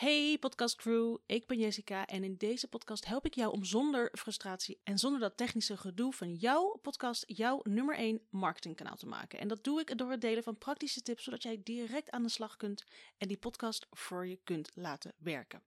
Hey podcast crew, ik ben Jessica en in deze podcast help ik jou om zonder frustratie en zonder dat technische gedoe van jouw podcast jouw nummer 1 marketingkanaal te maken. En dat doe ik door het delen van praktische tips zodat jij direct aan de slag kunt en die podcast voor je kunt laten werken.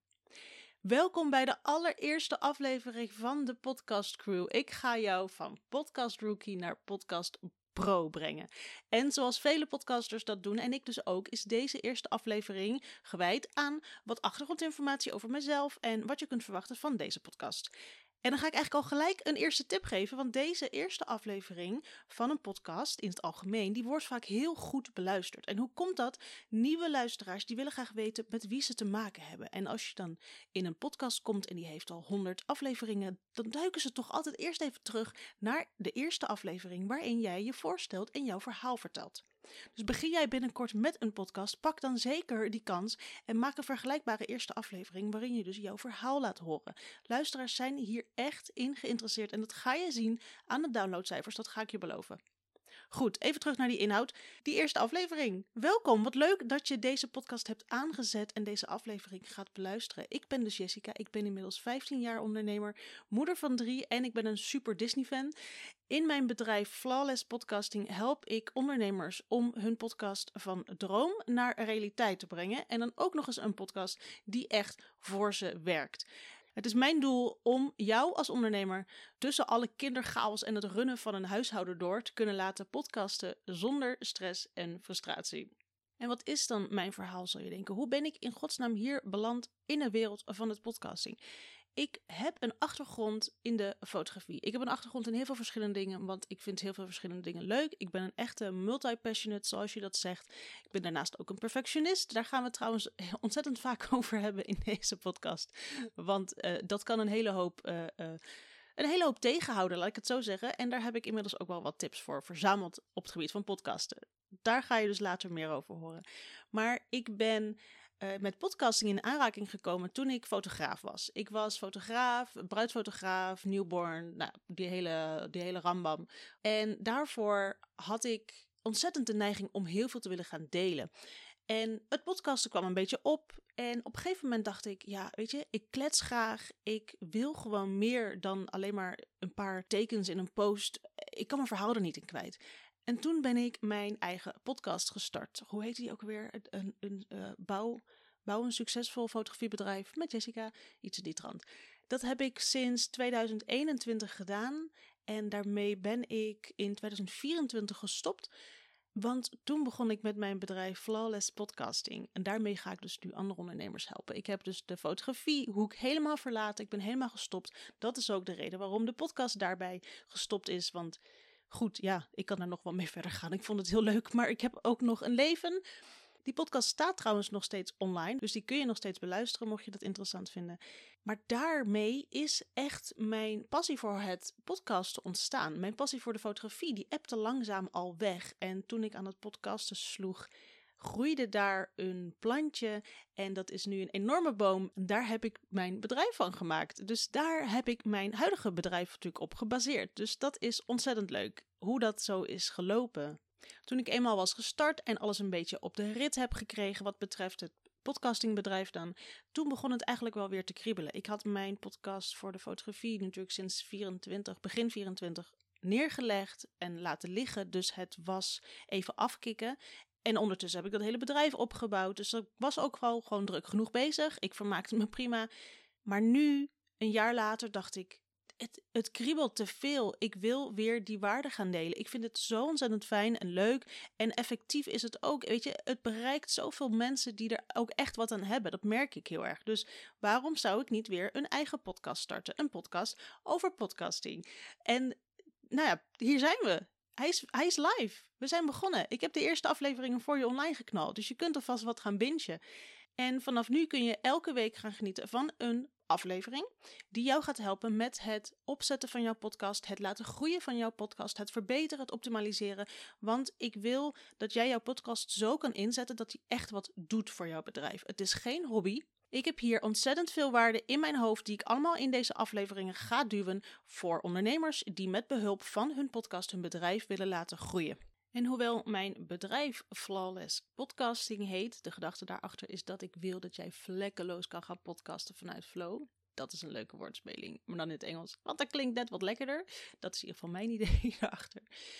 Welkom bij de allereerste aflevering van de podcast crew. Ik ga jou van podcast rookie naar podcast pro brengen. En zoals vele podcasters dat doen, en ik dus ook, is deze eerste aflevering gewijd aan wat achtergrondinformatie over mezelf en wat je kunt verwachten van deze podcast. En dan ga ik eigenlijk al gelijk een eerste tip geven, want deze eerste aflevering van een podcast in het algemeen, die wordt vaak heel goed beluisterd. En hoe komt dat? Nieuwe luisteraars, die willen graag weten met wie ze te maken hebben. En als je dan in een podcast komt en die heeft al 100 afleveringen, dan duiken ze toch altijd eerst even terug naar de eerste aflevering waarin jij je voorstelt en jouw verhaal vertelt. Dus begin jij binnenkort met een podcast, pak dan zeker die kans en maak een vergelijkbare eerste aflevering waarin je dus jouw verhaal laat horen. Luisteraars zijn hier echt in geïnteresseerd en dat ga je zien aan de downloadcijfers, dat ga ik je beloven. Goed, even terug naar die inhoud. Die eerste aflevering. Welkom, wat leuk dat je deze podcast hebt aangezet en deze aflevering gaat beluisteren. Ik ben dus Jessica, ik ben inmiddels 15 jaar ondernemer, moeder van 3 en ik ben een super Disney fan. In mijn bedrijf Flawless Podcasting help ik ondernemers om hun podcast van droom naar realiteit te brengen. En dan ook nog eens een podcast die echt voor ze werkt. Het is mijn doel om jou als ondernemer tussen alle kinderchaos en het runnen van een huishouden door te kunnen laten podcasten zonder stress en frustratie. En wat is dan mijn verhaal, zal je denken? Hoe ben ik in godsnaam hier beland in de wereld van het podcasting? Ik heb een achtergrond in de fotografie. Ik heb een achtergrond in heel veel verschillende dingen, want ik vind heel veel verschillende dingen leuk. Ik ben een echte multi-passionate, zoals je dat zegt. Ik ben daarnaast ook een perfectionist. Daar gaan we het trouwens ontzettend vaak over hebben in deze podcast. Want dat kan een hele hoop tegenhouden, laat ik het zo zeggen. En daar heb ik inmiddels ook wel wat tips voor verzameld op het gebied van podcasten. Daar ga je dus later meer over horen. Maar ik ben met podcasting in aanraking gekomen toen ik fotograaf was. Ik was fotograaf, bruidsfotograaf, newborn, nou, die hele rambam. En daarvoor had ik ontzettend de neiging om heel veel te willen gaan delen. En het podcasten kwam een beetje op. En op een gegeven moment dacht ik, ja, weet je, ik klets graag. Ik wil gewoon meer dan alleen maar een paar tekens in een post. Ik kan mijn verhaal er niet in kwijt. En toen ben ik mijn eigen podcast gestart. Hoe heet die ook weer? Bouw een succesvol fotografiebedrijf met Jessica. Iets in die trant. Dat heb ik sinds 2021 gedaan. En daarmee ben ik in 2024 gestopt. Want toen begon ik met mijn bedrijf Flawless Podcasting. En daarmee ga ik dus nu andere ondernemers helpen. Ik heb dus de fotografiehoek helemaal verlaten. Ik ben helemaal gestopt. Dat is ook de reden waarom de podcast daarbij gestopt is. Want goed, ja, ik kan er nog wel mee verder gaan. Ik vond het heel leuk, maar ik heb ook nog een leven. Die podcast staat trouwens nog steeds online, dus die kun je nog steeds beluisteren mocht je dat interessant vinden. Maar daarmee is echt mijn passie voor het podcasten ontstaan. Mijn passie voor de fotografie, die ebte langzaam al weg. En toen ik aan het podcasten sloeg, groeide daar een plantje en dat is nu een enorme boom. En daar heb ik mijn bedrijf van gemaakt. Dus daar heb ik mijn huidige bedrijf natuurlijk op gebaseerd. Dus dat is ontzettend leuk, hoe dat zo is gelopen. Toen ik eenmaal was gestart en alles een beetje op de rit heb gekregen wat betreft het podcastingbedrijf dan, toen begon het eigenlijk wel weer te kriebelen. Ik had mijn podcast voor de fotografie natuurlijk sinds begin 24 neergelegd en laten liggen. Dus het was even afkicken. En ondertussen heb ik dat hele bedrijf opgebouwd. Dus ik was ook gewoon druk genoeg bezig. Ik vermaakte me prima. Maar nu, een jaar later, dacht ik, het kriebelt te veel. Ik wil weer die waarde gaan delen. Ik vind het zo ontzettend fijn en leuk. En effectief is het ook. Weet je, het bereikt zoveel mensen die er ook echt wat aan hebben. Dat merk ik heel erg. Dus waarom zou ik niet weer een eigen podcast starten? Een podcast over podcasting. En nou ja, hier zijn we. Hij is live. We zijn begonnen. Ik heb de eerste afleveringen voor je online geknald. Dus je kunt alvast wat gaan bingen. En vanaf nu kun je elke week gaan genieten van een aflevering die jou gaat helpen met het opzetten van jouw podcast, het laten groeien van jouw podcast, het verbeteren, het optimaliseren. Want ik wil dat jij jouw podcast zo kan inzetten dat hij echt wat doet voor jouw bedrijf. Het is geen hobby. Ik heb hier ontzettend veel waarde in mijn hoofd die ik allemaal in deze afleveringen ga duwen voor ondernemers die met behulp van hun podcast hun bedrijf willen laten groeien. En hoewel mijn bedrijf Flawless Podcasting heet, de gedachte daarachter is dat ik wil dat jij vlekkeloos kan gaan podcasten vanuit flow. Dat is een leuke woordspeling, maar dan in het Engels, want dat klinkt net wat lekkerder. Dat is in ieder geval mijn idee daarachter.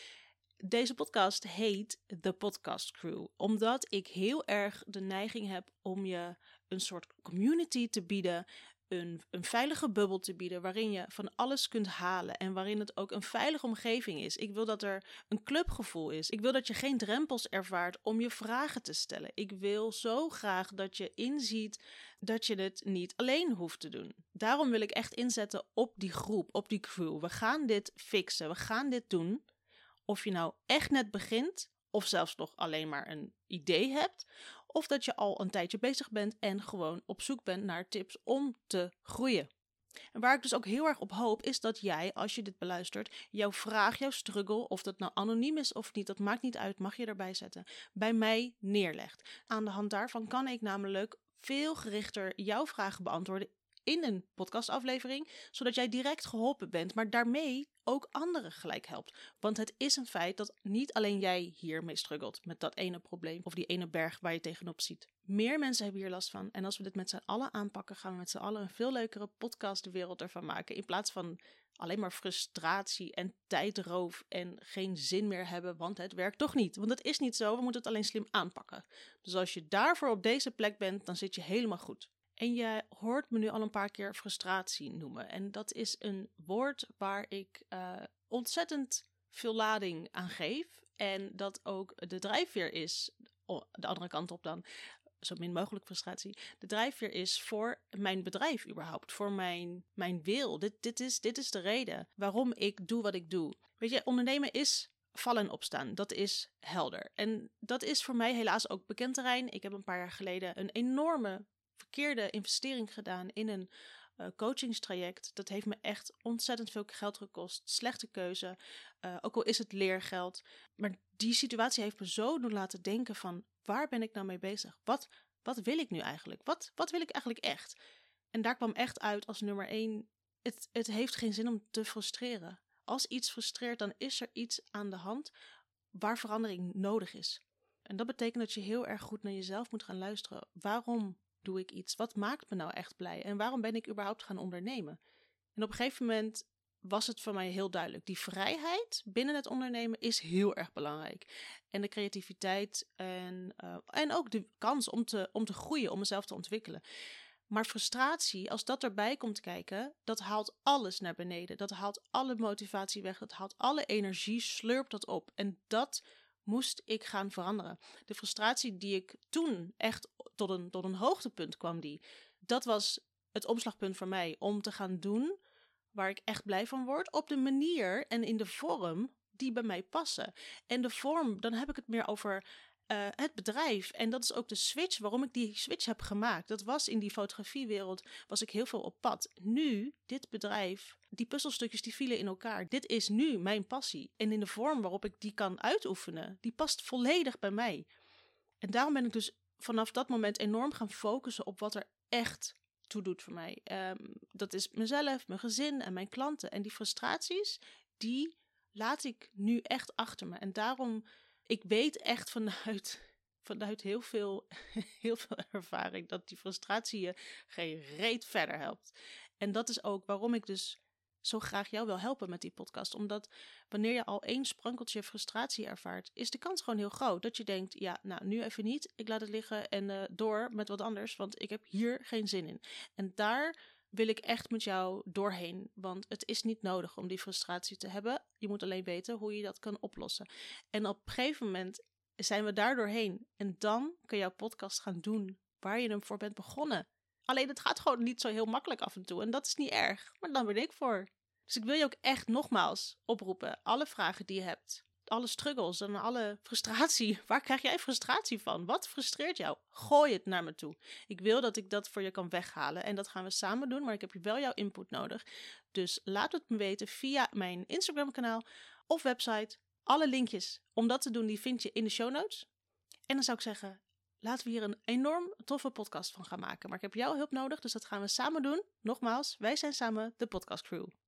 Deze podcast heet The Podcast Crew, omdat ik heel erg de neiging heb om je een soort community te bieden, een veilige bubbel te bieden waarin je van alles kunt halen en waarin het ook een veilige omgeving is. Ik wil dat er een clubgevoel is. Ik wil dat je geen drempels ervaart om je vragen te stellen. Ik wil zo graag dat je inziet dat je het niet alleen hoeft te doen. Daarom wil ik echt inzetten op die groep, op die crew. We gaan dit fixen, we gaan dit doen. Of je nou echt net begint, of zelfs nog alleen maar een idee hebt, of dat je al een tijdje bezig bent en gewoon op zoek bent naar tips om te groeien. En waar ik dus ook heel erg op hoop, is dat jij, als je dit beluistert, jouw vraag, jouw struggle, of dat nou anoniem is of niet, dat maakt niet uit, mag je erbij zetten, bij mij neerlegt. Aan de hand daarvan kan ik namelijk veel gerichter jouw vragen beantwoorden in een podcastaflevering, zodat jij direct geholpen bent, maar daarmee ook anderen gelijk helpt. Want het is een feit dat niet alleen jij hiermee struggelt met dat ene probleem of die ene berg waar je tegenop ziet. Meer mensen hebben hier last van en als we dit met z'n allen aanpakken, gaan we met z'n allen een veel leukere podcastwereld ervan maken. In plaats van alleen maar frustratie en tijdroof en geen zin meer hebben, want het werkt toch niet. Want het is niet zo, we moeten het alleen slim aanpakken. Dus als je daarvoor op deze plek bent, dan zit je helemaal goed. En je hoort me nu al een paar keer frustratie noemen. En dat is een woord waar ik ontzettend veel lading aan geef. En dat ook de drijfveer is, de andere kant op dan, zo min mogelijk frustratie. De drijfveer is voor mijn bedrijf überhaupt, voor mijn wil. Dit is de reden waarom ik doe wat ik doe. Weet je, ondernemen is vallen en opstaan. Dat is helder. En dat is voor mij helaas ook bekend terrein. Ik heb een paar jaar geleden een enorme verkeerde investering gedaan in een coachingstraject. Dat heeft me echt ontzettend veel geld gekost. Slechte keuze. Ook al is het leergeld. Maar die situatie heeft me zo doen laten denken van, waar ben ik nou mee bezig? Wat wil ik nu eigenlijk? Wat wil ik eigenlijk echt? En daar kwam echt uit als nummer 1. Het heeft geen zin om te frustreren. Als iets frustreert, dan is er iets aan de hand waar verandering nodig is. En dat betekent dat je heel erg goed naar jezelf moet gaan luisteren. Waarom doe ik iets? Wat maakt me nou echt blij? En waarom ben ik überhaupt gaan ondernemen? En op een gegeven moment was het voor mij heel duidelijk. Die vrijheid binnen het ondernemen is heel erg belangrijk. En de creativiteit en ook de kans om te groeien, om mezelf te ontwikkelen. Maar frustratie, als dat erbij komt kijken, dat haalt alles naar beneden. Dat haalt alle motivatie weg. Dat haalt alle energie, slurpt dat op. En dat moest ik gaan veranderen. De frustratie die ik toen echt tot een hoogtepunt kwam, dat was het omslagpunt voor mij om te gaan doen waar ik echt blij van word, op de manier en in de vorm die bij mij passen. En de vorm, dan heb ik het meer over het bedrijf. En dat is ook de switch, waarom ik die switch heb gemaakt. Dat was in die fotografiewereld, was ik heel veel op pad. Nu, dit bedrijf, die puzzelstukjes die vielen in elkaar. Dit is nu mijn passie. En in de vorm waarop ik die kan uitoefenen, die past volledig bij mij. En daarom ben ik dus vanaf dat moment enorm gaan focussen op wat er echt toe doet voor mij. Dat is mezelf, mijn gezin en mijn klanten. En die frustraties, die laat ik nu echt achter me. En daarom, ik weet echt vanuit heel veel ervaring dat die frustratie je geen reet verder helpt. En dat is ook waarom ik dus zo graag jou wil helpen met die podcast. Omdat wanneer je al 1 sprankeltje frustratie ervaart, is de kans gewoon heel groot dat je denkt, ja, nou, nu even niet. Ik laat het liggen en door met wat anders, want ik heb hier geen zin in. En daar wil ik echt met jou doorheen, want het is niet nodig om die frustratie te hebben. Je moet alleen weten hoe je dat kan oplossen. En op een gegeven moment zijn we daar doorheen. En dan kun je jouw podcast gaan doen waar je hem voor bent begonnen. Alleen het gaat gewoon niet zo heel makkelijk af en toe. En dat is niet erg, maar dan ben ik voor. Dus ik wil je ook echt nogmaals oproepen. Alle vragen die je hebt, alle struggles en alle frustratie. Waar krijg jij frustratie van? Wat frustreert jou? Gooi het naar me toe. Ik wil dat ik dat voor je kan weghalen. En dat gaan we samen doen, maar ik heb wel jouw input nodig. Dus laat het me weten via mijn Instagram kanaal of website. Alle linkjes om dat te doen, die vind je in de show notes. En dan zou ik zeggen, laten we hier een enorm toffe podcast van gaan maken. Maar ik heb jouw hulp nodig, dus dat gaan we samen doen. Nogmaals, wij zijn samen de Podcast Crew.